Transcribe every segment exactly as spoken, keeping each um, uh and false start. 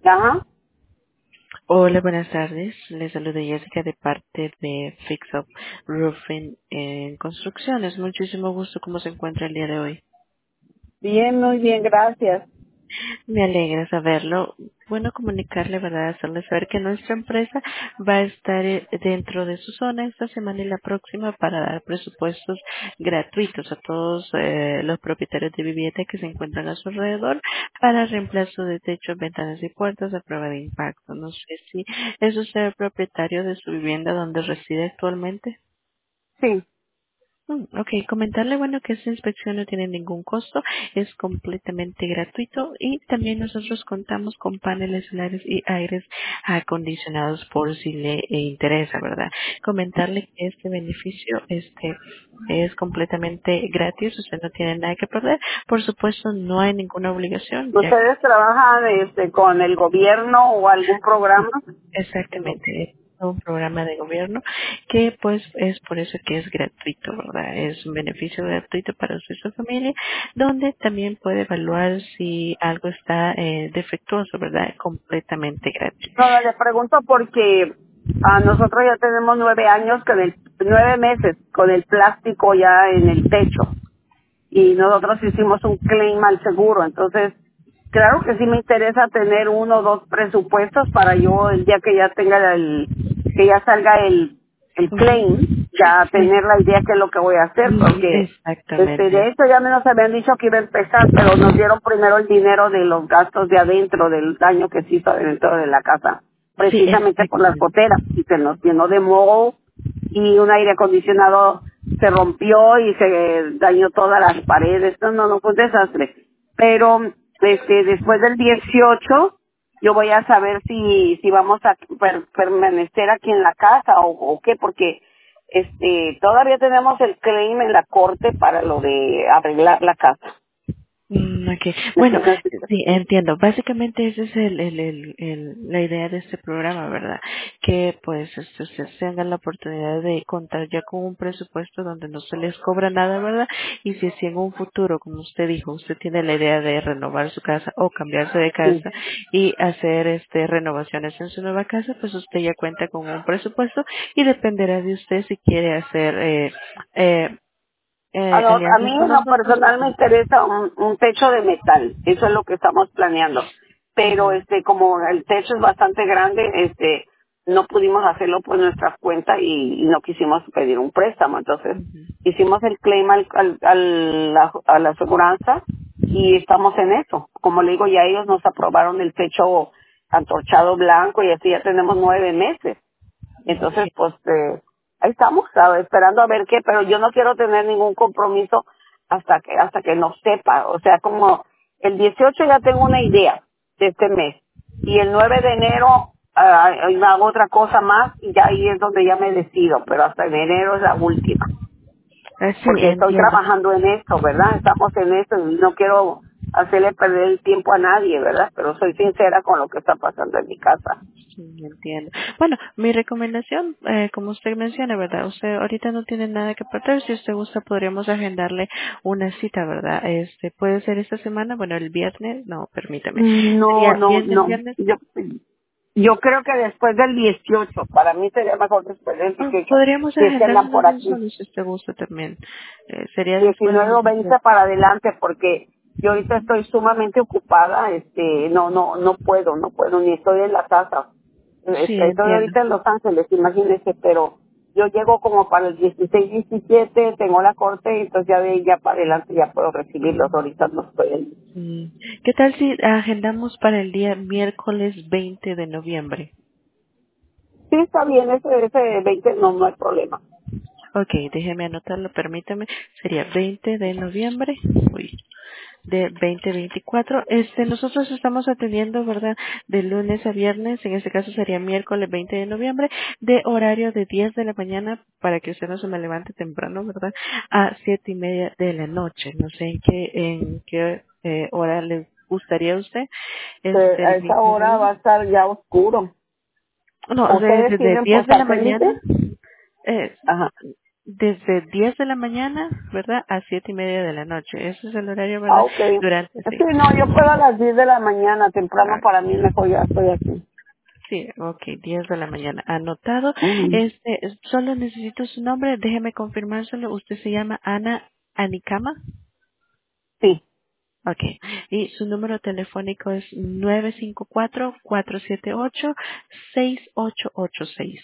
Ajá. Hola, buenas tardes. Les saluda Jessica de parte de Fix Up Roofing en Construcciones. Muchísimo gusto. ¿Cómo se encuentra el día de hoy? Bien, muy bien, gracias. Me alegra saberlo. Bueno, comunicarle, ¿verdad? Hacerle saber que nuestra empresa va a estar eh, dentro de su zona esta semana y la próxima para dar presupuestos gratuitos a todos eh, los propietarios de vivienda que se encuentran a su alrededor para reemplazo de techos, ventanas y puertas a prueba de impacto. No sé si es usted el propietario de su vivienda donde reside actualmente. Sí. Mm, Ok, comentarle, bueno, que esta inspección no tiene ningún costo, es completamente gratuito y también nosotros contamos con paneles solares y aires acondicionados por si le eh, interesa, ¿verdad? Comentarle que este beneficio este es completamente gratis, usted no tiene nada que perder, por supuesto no hay ninguna obligación, ya ¿Ustedes trabajan este, con el gobierno o algún programa? exactamente, es un programa de gobierno que pues es por eso que es gratuito, ¿verdad? Es un beneficio gratuito para usted y su familia, donde también puede evaluar si algo está eh, defectuoso, ¿verdad? Completamente gratis. No, le pregunto porque a nosotros ya tenemos nueve años con el, nueve meses con el plástico ya en el techo. Y nosotros hicimos un claim al seguro. Entonces, claro que sí me interesa tener uno o dos presupuestos para yo el día que ya tenga el, que ya salga el, el claim, Ujú. ya Sí, tener la idea qué es lo que voy a hacer, mm, porque este, de exactamente. hecho ya me nos habían dicho que iba a empezar, pero nos dieron primero el dinero de los gastos de adentro, del daño que se hizo adentro de la casa, Sí, precisamente por las exactamente. goteras, y se nos llenó de moho y un aire acondicionado se rompió y se dañó todas las paredes. No, no, no, fue un desastre. Pero este después del dieciocho yo voy a saber si si vamos a per- permanecer aquí en la casa o, o qué, porque este todavía tenemos el claim en la corte para lo de arreglar la casa. Mm, ok. Bueno, Entonces, sí, entiendo. Básicamente esa es el, el, el, el- la idea de este programa, ¿verdad? Que pues este, ustedes tengan la oportunidad de contar ya con un presupuesto donde no se les cobra nada, ¿verdad? Y si, si en un futuro, como usted dijo, usted tiene la idea de renovar su casa o cambiarse de sí. casa y hacer este renovaciones en su nueva casa, pues usted ya cuenta con un presupuesto y dependerá de usted si quiere hacer eh, eh, A, eh, nos- a alianzas mí con en lo nosotros. personal me interesa un, un techo de metal, eso es lo que estamos planeando. Pero Ujú, este, como el techo es bastante grande, este, no pudimos hacerlo por nuestra cuenta y, y no quisimos pedir un préstamo. Entonces, ujú. hicimos el claim al, al, al- la, a la aseguranza y estamos en eso. Como le digo, ya ellos nos aprobaron el techo antorchado blanco y así ya tenemos nueve meses. Entonces, Okay. pues, eh, ahí estamos, ¿sabe? Esperando a ver qué, pero yo no quiero tener ningún compromiso hasta que, hasta que no sepa. O sea, como el dieciocho ya tengo una idea de este mes. Y el nueve de enero ah, hago otra cosa más y ya ahí es donde ya me decido, pero hasta en enero es la última. Ah, sí, Porque estoy entiendo. trabajando en esto, ¿verdad? Estamos en esto y no quiero hacerle perder el tiempo a nadie, ¿verdad? Pero soy sincera con lo que está pasando en mi casa. Sí, entiendo. Bueno, mi recomendación, eh, como usted menciona, ¿verdad? Usted ahorita no tiene nada que perder. Si usted gusta, podríamos agendarle una cita, ¿verdad? Este, puede ser esta semana, bueno, el viernes, no, permítame. No, Sería no, bien el no. viernes. Yo, yo creo que después del dieciocho, para mí sería mejor después del Ah, dieciocho, podríamos si es que andan agendarnos por un aquí. solo si usted gusta también. Eh, sería después diecinueve del o veinte dieciocho. para adelante, porque yo ahorita estoy sumamente ocupada, este, no, no, no puedo, no puedo, ni estoy en la casa. Sí, Este, estoy entiendo. ahorita en Los Ángeles, imagínese, pero yo llego como para el dieciséis, diecisiete, tengo la corte, y entonces ya de ahí ya para adelante ya puedo recibirlos, ahorita no estoy ahí. Mm, ¿Qué tal si agendamos para el día miércoles veinte de noviembre? Sí, está bien, ese, ese veinte no, no hay problema. Ok, déjeme anotarlo, permítame. Sería veinte de noviembre. Uy, de veinte veinticuatro. Este, nosotros estamos atendiendo, ¿verdad? De lunes a viernes, en este caso sería miércoles veinte de noviembre, de horario de diez de la mañana, para que usted no se me levante temprano, ¿verdad? A siete y media de la noche. No sé en qué, en qué eh, hora le gustaría a usted. Que Este, a el esa veinte de hora va noviembre. a estar ya oscuro. No, de- ¿Ustedes desde tienen por diez de la satélite? mañana. Eh, Ajá. desde diez de la mañana, ¿verdad? A siete y media de la noche. Ese es el horario, Ah, ¿verdad? ok. Durante, Sí, sí. no, yo puedo a las diez de la mañana, temprano Ah, para mí mejor, ya estoy aquí. sí, ok, diez de la mañana. Anotado. Ujú. Este, solo necesito su nombre, déjeme confirmárselo. Usted se llama Ana Anicama. Sí, Ok. Y su número telefónico es nueve cinco cuatro, cuatro siete ocho, seis ocho ocho seis.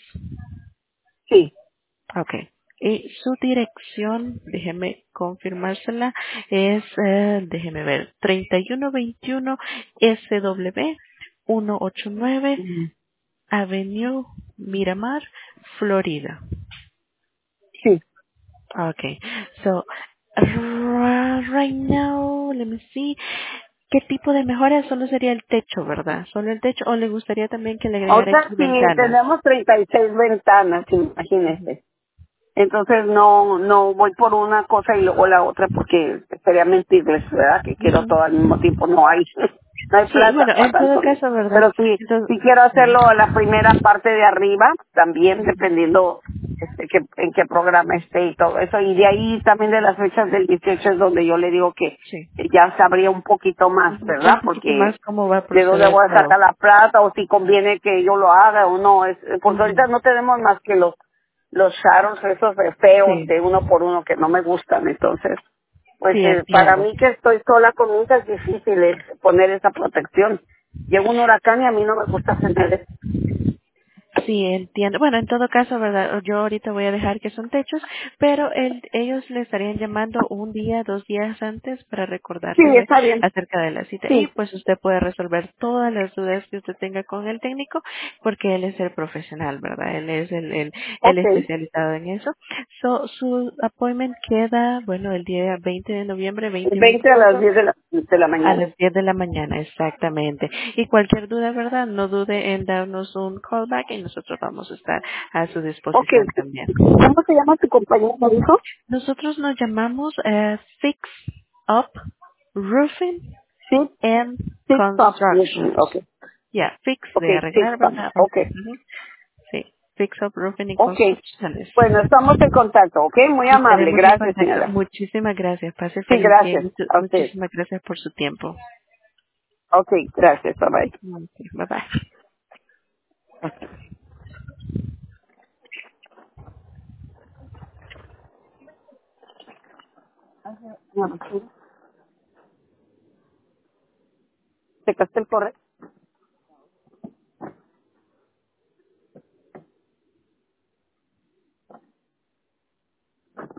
sí, Ok. Y su dirección, déjeme confirmársela, es, eh, déjeme ver, treinta y uno veintiuno S W ciento ochenta y nueve ujú, Avenue Miramar, Florida. sí. Okay. So, r- right now, let me see. ¿Qué tipo de mejora? Solo sería el techo, ¿verdad? Solo el techo. ¿O le gustaría también que le O agregara sea, aquí sí, ventanas? tenemos treinta y seis ventanas, Ujú. imagínese. Entonces no no voy por una cosa y luego la otra porque sería mentirles, ¿verdad? Que quiero todo Ujú. al mismo tiempo. No hay, no hay Sí, plata bueno, para en todo tanto. caso, ¿verdad? Pero sí, Entonces, sí quiero sí. hacerlo la primera parte de arriba, también Ujú. dependiendo este, que, en qué programa esté y todo eso. Y de ahí también de las fechas del dieciocho es donde yo le digo que Sí. ya sabría un poquito más, Ujú. Un ¿verdad? poquito más Porque cómo va a de dónde proceder voy a todo. sacar la plata o si conviene que yo lo haga o no. Es, pues ahorita Ujú. no tenemos más que los los shadows esos de feos Sí, de uno por uno que no me gustan. Entonces, pues sí, eh, para entiendo. mí que estoy sola con mi hija es difícil eh, poner esa protección. Llega un huracán y a mí no me gusta tener eso. Sí, entiendo. Bueno, en todo caso, ¿verdad? Yo ahorita voy a dejar que son techos, pero el- ellos le estarían llamando un día, dos días antes para Sí, recordarle ve, está bien. acerca de la cita. Y Sí, pues usted puede resolver todas las dudas que usted tenga con el técnico, porque él es el profesional, ¿verdad? Él es el, el, el ok. especializado en eso. So, su appointment queda, bueno, el día veinte de noviembre, El veinte veinte a las veinticuatro. diez de la, de la A mañana. las diez de la mañana, exactamente. Y cualquier duda, ¿verdad? No dude en darnos un callback y nosotros vamos a estar a su Ok. disposición también. ¿Cómo se llama tu compañero, me dijo? Nosotros nos llamamos eh, Fix Up Roofing Sí, and Six Top. Ok. Constructions. Ya, fix Ok, de Six arreglar, Top. ¿verdad? Ok. Ujú. Sí, Fix Up Roofing and Ok. Constructions. Bueno, estamos en contacto, ¿ok? Muy Sí, amable. estaremos en Gracias, contacto. señora. Muchísimas gracias. Pase Sí, feliz día. gracias. Much- A usted. Muchísimas gracias por su tiempo. Ok, gracias. Bye bye. Ok, bye bye. ¿Te casté el correo?